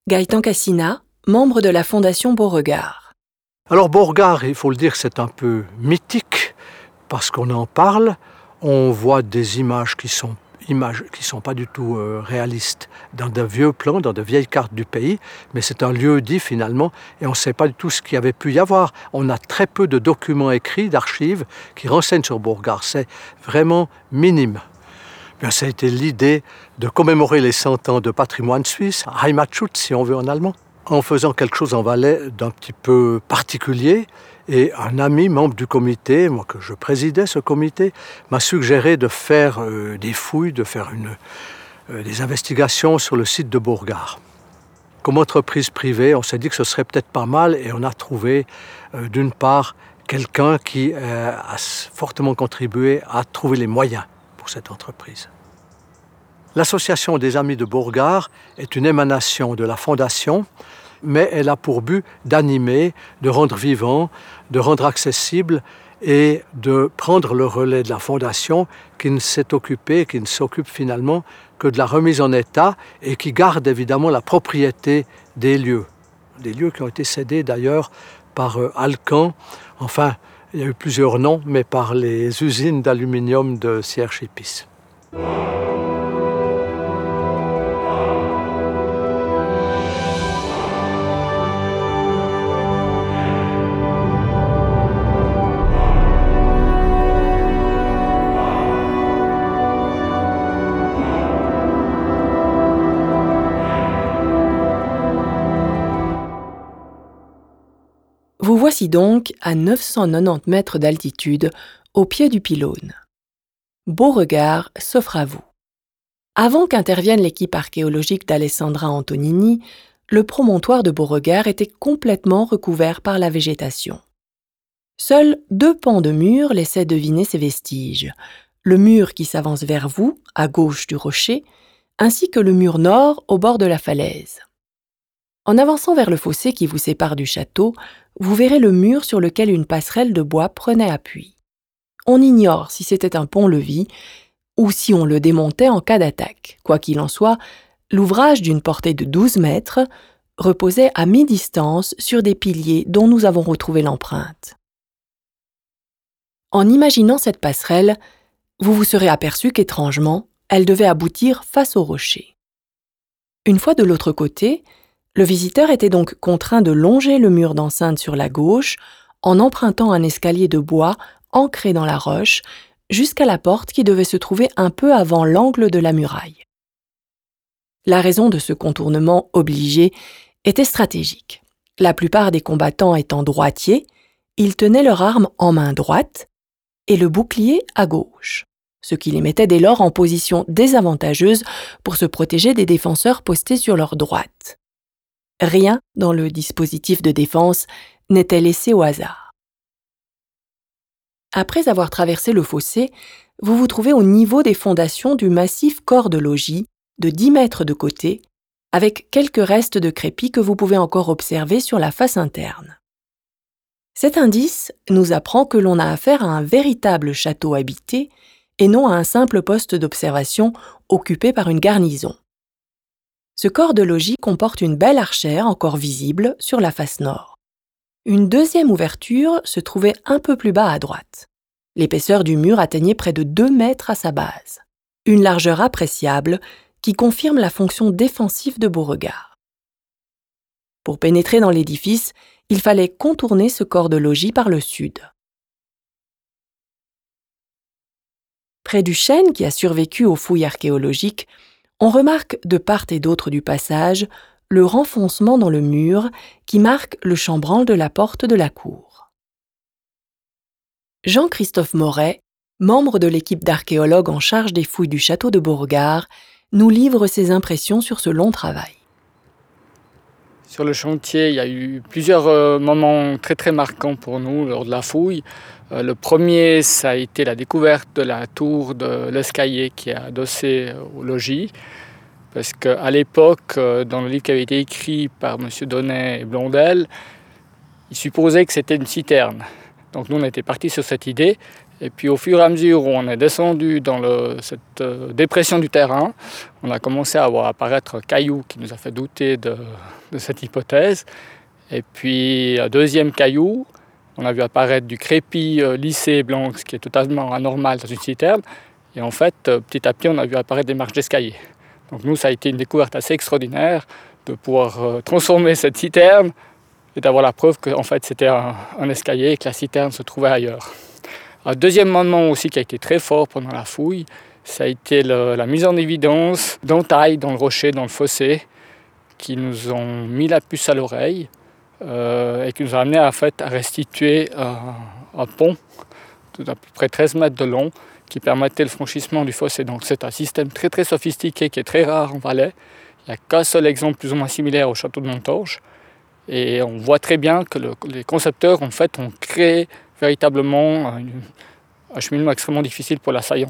Gaëtan Cassina, membre de la Fondation Beauregard. Alors Beauregard, il faut le dire, c'est un peu mythique parce qu'on en parle, on voit des images qui sont pas du tout réalistes dans de vieux plans, dans de vieilles cartes du pays, mais c'est un lieu-dit finalement et on ne sait pas du tout ce qu'il y avait pu y avoir. On a très peu de documents écrits, d'archives qui renseignent sur Beauregard, c'est vraiment minime. Bien, ça a été l'idée de commémorer les 100 ans de patrimoine suisse, Heimatschutz si on veut en allemand, en faisant quelque chose en Valais d'un petit peu particulier. Et un ami, membre du comité, moi que je présidais ce comité, m'a suggéré de faire des fouilles, de faire des investigations sur le site de Beauregard. Comme entreprise privée, on s'est dit que ce serait peut-être pas mal et on a trouvé d'une part quelqu'un qui a fortement contribué à trouver les moyens pour cette entreprise. L'Association des Amis de Beauregard est une émanation de la Fondation, mais elle a pour but d'animer, de rendre vivant, de rendre accessible et de prendre le relais de la Fondation qui ne s'occupe finalement que de la remise en état et qui garde évidemment la propriété des lieux qui ont été cédés d'ailleurs par Alcan, enfin il y a eu plusieurs noms, mais par les usines d'aluminium de Sierre-Chépisse. Vous voici donc à 990 mètres d'altitude, au pied du pylône. Beauregard s'offre à vous. Avant qu'intervienne l'équipe archéologique d'Alessandra Antonini, le promontoire de Beauregard était complètement recouvert par la végétation. Seuls 2 pans de mur laissaient deviner ces vestiges, le mur qui s'avance vers vous, à gauche du rocher, ainsi que le mur nord au bord de la falaise. En avançant vers le fossé qui vous sépare du château, vous verrez le mur sur lequel une passerelle de bois prenait appui. On ignore si c'était un pont-levis ou si on le démontait en cas d'attaque. Quoi qu'il en soit, l'ouvrage d'une portée de 12 mètres reposait à mi-distance sur des piliers dont nous avons retrouvé l'empreinte. En imaginant cette passerelle, vous vous serez aperçu qu'étrangement, elle devait aboutir face au rocher. Une fois de l'autre côté, le visiteur était donc contraint de longer le mur d'enceinte sur la gauche en empruntant un escalier de bois ancré dans la roche jusqu'à la porte qui devait se trouver un peu avant l'angle de la muraille. La raison de ce contournement obligé était stratégique. La plupart des combattants étant droitiers, ils tenaient leur arme en main droite et le bouclier à gauche, ce qui les mettait dès lors en position désavantageuse pour se protéger des défenseurs postés sur leur droite. Rien dans le dispositif de défense n'était laissé au hasard. Après avoir traversé le fossé, vous vous trouvez au niveau des fondations du massif corps de logis de 10 mètres de côté, avec quelques restes de crépi que vous pouvez encore observer sur la face interne. Cet indice nous apprend que l'on a affaire à un véritable château habité et non à un simple poste d'observation occupé par une garnison. Ce corps de logis comporte une belle archère encore visible sur la face nord. Une deuxième ouverture se trouvait un peu plus bas à droite. L'épaisseur du mur atteignait près de 2 mètres à sa base. Une largeur appréciable qui confirme la fonction défensive de Beauregard. Pour pénétrer dans l'édifice, il fallait contourner ce corps de logis par le sud. Près du chêne qui a survécu aux fouilles archéologiques, on remarque de part et d'autre du passage le renfoncement dans le mur qui marque le chambranle de la porte de la cour. Jean-Christophe Moret, membre de l'équipe d'archéologues en charge des fouilles du château de Beauregard, nous livre ses impressions sur ce long travail. Sur le chantier, il y a eu plusieurs moments très très marquants pour nous lors de la fouille. Le premier, ça a été la découverte de la tour de l'escalier qui est adossée au logis. Parce qu'à l'époque, dans le livre qui avait été écrit par M. Donnet et Blondel, ils supposaient que c'était une citerne. Donc nous, on était partis sur cette idée. Et puis au fur et à mesure où on est descendu dans cette dépression du terrain, on a commencé à voir apparaître un caillou qui nous a fait douter de cette hypothèse. Et puis un deuxième caillou, on a vu apparaître du crépi lissé blanc, ce qui est totalement anormal dans une citerne. Et en fait, petit à petit, on a vu apparaître des marches d'escalier. Donc nous, ça a été une découverte assez extraordinaire de pouvoir transformer cette citerne et d'avoir la preuve que en fait, c'était un escalier et que la citerne se trouvait ailleurs. Un deuxième moment aussi qui a été très fort pendant la fouille, ça a été la mise en évidence d'entailles dans le rocher, dans le fossé, qui nous ont mis la puce à l'oreille et qui nous a amené en fait, à restituer un pont d'à peu près 13 mètres de long qui permettait le franchissement du fossé. Donc c'est un système très très sophistiqué qui est très rare en Valais. Il n'y a qu'un seul exemple plus ou moins similaire au château de Montorge. Et on voit très bien que les concepteurs en fait, ont créé véritablement un cheminement extrêmement difficile pour l'assaillant.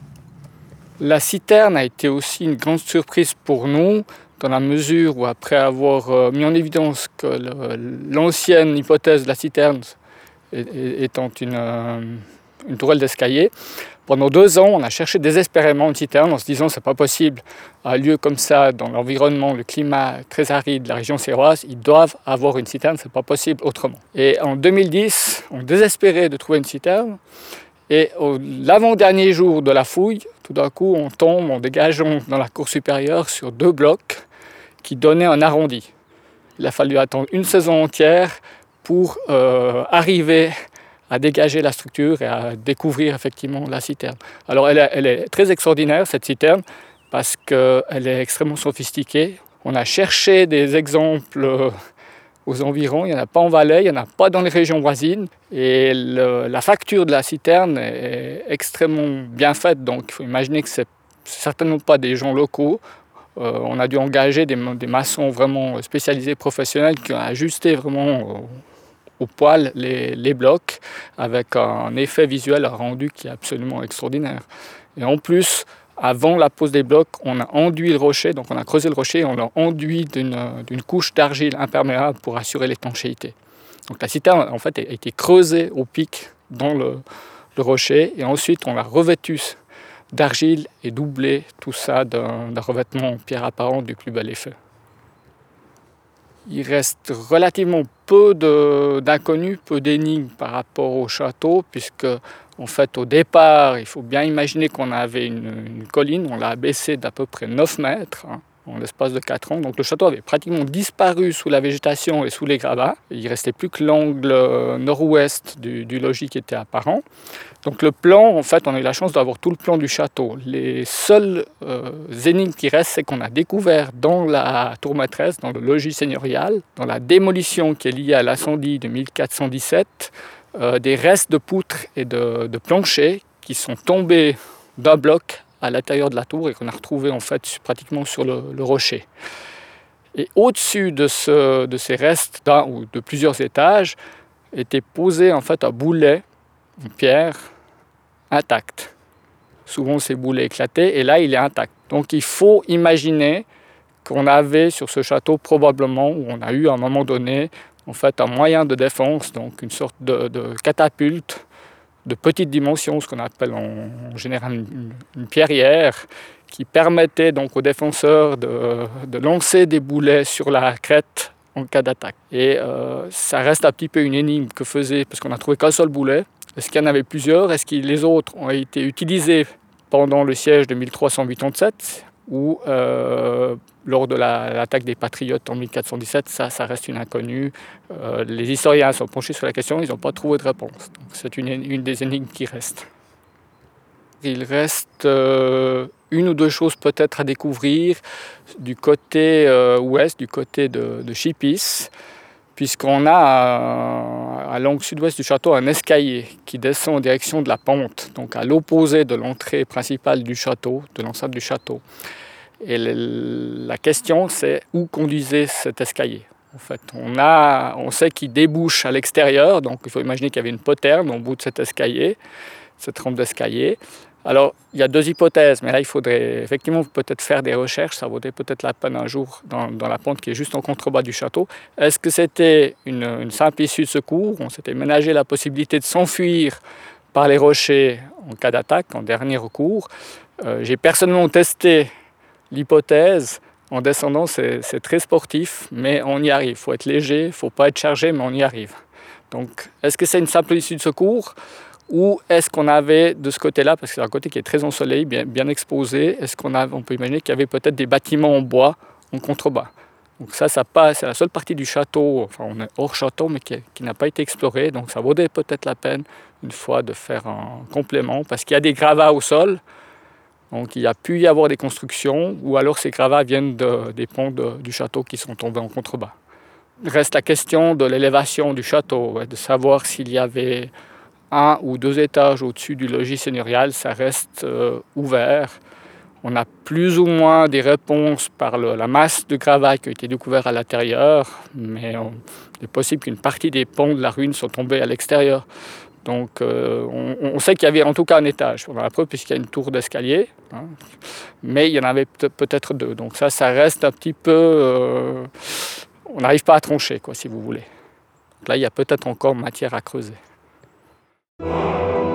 La citerne a été aussi une grande surprise pour nous, dans la mesure où après avoir mis en évidence que l'ancienne hypothèse de la citerne étant une tourelle d'escalier, pendant 2 ans, on a cherché désespérément une citerne en se disant c'est pas possible, à un lieu comme ça, dans l'environnement, le climat très aride de la région séroise, ils doivent avoir une citerne, c'est pas possible autrement. Et en 2010, on désespérait de trouver une citerne, et l'avant-dernier jour de la fouille, tout d'un coup, on tombe en dégageant dans la cour supérieure sur 2 blocs qui donnaient un arrondi. Il a fallu attendre une saison entière pour arriver à dégager la structure et à découvrir effectivement la citerne. Alors elle est très extraordinaire cette citerne parce qu'elle est extrêmement sophistiquée. On a cherché des exemples aux environs, il n'y en a pas en Valais, il n'y en a pas dans les régions voisines et la facture de la citerne est extrêmement bien faite, donc il faut imaginer que c'est certainement pas des gens locaux. On a dû engager des maçons vraiment spécialisés, professionnels qui ont ajusté vraiment au poil les blocs avec un effet visuel, un rendu qui est absolument extraordinaire. Et en plus, avant la pose des blocs, on a enduit le rocher, donc on a creusé le rocher et on l'a enduit d'une couche d'argile imperméable pour assurer l'étanchéité. Donc la citerne en fait a été creusée au pic dans le rocher et ensuite on l'a revêtue d'argile et doublé tout ça d'un revêtement en pierre apparente du plus bel effet. Il reste relativement peu d'inconnus, peu d'énigmes par rapport au château, puisque en fait au départ, il faut bien imaginer qu'on avait une colline, on l'a abaissée d'à peu près 9 mètres en l'espace de 4 ans. Donc le château avait pratiquement disparu sous la végétation et sous les gravats. Il ne restait plus que l'angle nord-ouest du logis qui était apparent. Donc le plan, en fait, on a eu la chance d'avoir tout le plan du château. Les seules énigmes qui restent, c'est qu'on a découvert dans la tour maîtresse, dans le logis seigneurial, dans la démolition qui est liée à l'incendie de 1417, des restes de poutres et de planchers qui sont tombés d'un bloc à l'intérieur de la tour et qu'on a retrouvé en fait pratiquement sur le rocher. Et au-dessus de ces restes d'un ou de plusieurs étages était posé en fait un boulet en pierre intact. Souvent ces boulets éclatés et là il est intact. Donc il faut imaginer qu'on avait sur ce château probablement, où on a eu à un moment donné en fait un moyen de défense, donc une sorte de catapulte de petite dimension, ce qu'on appelle en général une pierrière, qui permettait donc aux défenseurs de lancer des boulets sur la crête en cas d'attaque. Et ça reste un petit peu une énigme que faisait, parce qu'on n'a trouvé qu'un seul boulet. Est-ce qu'il y en avait plusieurs? Est-ce que les autres ont été utilisés pendant le siège de 1387 ou lors de l'attaque des Patriotes en 1417? Ça reste une inconnue. Les historiens sont penchés sur la question, ils n'ont pas trouvé de réponse. Donc c'est une des énigmes qui reste. Il reste une ou deux choses peut-être à découvrir du côté ouest, du côté de Chipis, puisqu'on a à l'angle sud-ouest du château un escalier qui descend en direction de la pente, donc à l'opposé de l'entrée principale du château, de l'enceinte du château. Et la question, c'est où conduisait cet escalier. En fait, on sait qu'il débouche à l'extérieur, donc il faut imaginer qu'il y avait une poterne au bout de cet escalier, cette rampe d'escalier. Alors, il y a deux hypothèses, mais là, il faudrait effectivement peut-être faire des recherches. Ça vaudrait peut-être la peine un jour dans la pente qui est juste en contrebas du château. Est-ce que c'était une simple issue de secours? On s'était ménagé la possibilité de s'enfuir par les rochers en cas d'attaque, en dernier recours. J'ai personnellement testé l'hypothèse. En descendant, c'est très sportif, mais on y arrive. Il faut être léger, il ne faut pas être chargé, mais on y arrive. Donc, est-ce que c'est une simple issue de secours ou est-ce qu'on avait de ce côté-là, parce que c'est un côté qui est très ensoleillé, bien exposé, est-ce on peut imaginer qu'il y avait peut-être des bâtiments en bois en contrebas. Donc ça passe, c'est la seule partie du château, enfin on est hors château, mais qui n'a pas été explorée, donc ça vaudrait peut-être la peine une fois de faire un complément, parce qu'il y a des gravats au sol, donc il y a pu y avoir des constructions, ou alors ces gravats viennent des ponts du château qui sont tombés en contrebas. Il reste la question de l'élévation du château, de savoir s'il y avait 1 ou 2 étages au-dessus du logis seigneurial, ça reste ouvert. On a plus ou moins des réponses par la masse de gravats qui a été découverte à l'intérieur, mais il est possible qu'une partie des ponts de la ruine sont tombés à l'extérieur. Donc on sait qu'il y avait en tout cas un étage, on a la preuve puisqu'il y a une tour d'escalier, hein, mais il y en avait peut-être 2. Donc ça reste un petit peu... on n'arrive pas à trancher, quoi, si vous voulez. Donc là, il y a peut-être encore matière à creuser.